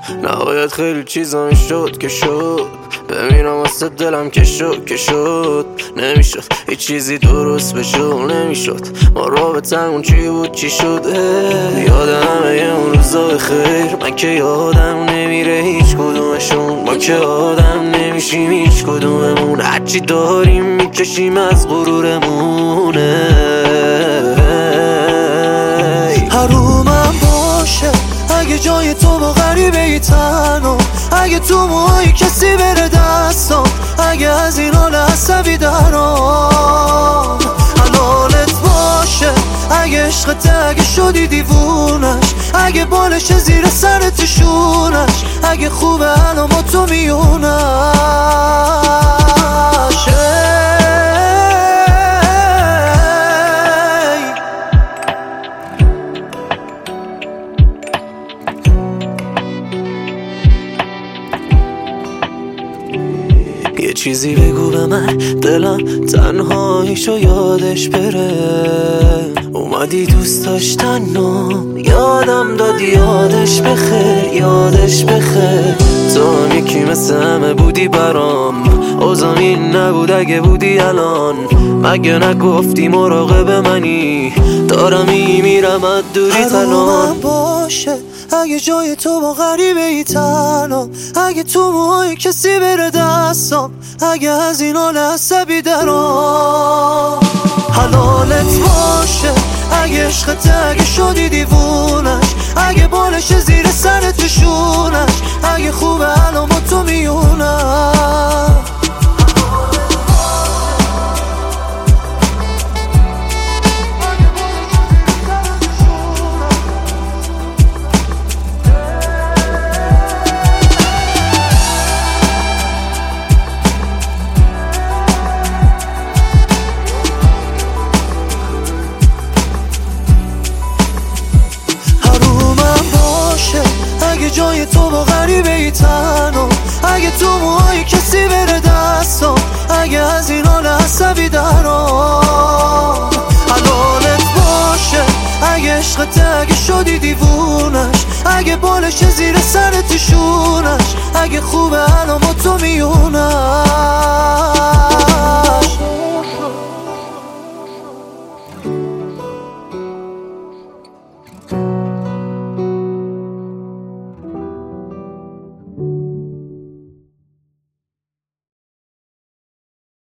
نهایت خیلی چیزا میشد که شد، ببینم واسه دلم که شد نمیشد هیچ چیزی درست بشو نمیشد. ما رابطمون چی بود چی شد؟ یادم اون روزا خیر، من که یادم نمیره هیچ کدومشون. ما که آدم نمیشیم هیچ کدوممون، هرچی داریم میکشیم از غرورمونه. حرومم باشه اگه جای تو با غریبه ای تنها، اگه تو موهای کسی بره دستم، اگه از این حال عصبی درام حلالت باشه. اگه عشقت اگه شدی دیوونش، اگه بالش زیر سرت شونش، اگه خوبه الان با تو میونش. یه چیزی بگو به من، دلم تنهاییشو یادش بره. اومدی دوست داشتن و یادم دادی یادش بخیر، یادش بخیر. تو هم یکی مثل همه بودی برام، اوضاع این نبود اگه بودی الان. مگه نگفتی مراقب منی، دارم میمیرم از دوری تنها. باشه اگه جای تو با غریبه ای تنها، اگه تو موهای کسی بره دستم، اگه از این حال عصبی درام حلالت باشه. اگه عشقت اگه شدی دیوونش، اگه بالش زیر سرت شونش، اگه خوبه الان با تو میونم. اگه جای تو با غریبه ای تنها، اگه تو موهای کسی بره دستم، اگه از این حال عصبی درام حلالت باشه. اگه عشقت اگه شدی دیوونش، اگه بالش زیر سرت شونش، اگه خوبه الان با تو میونم.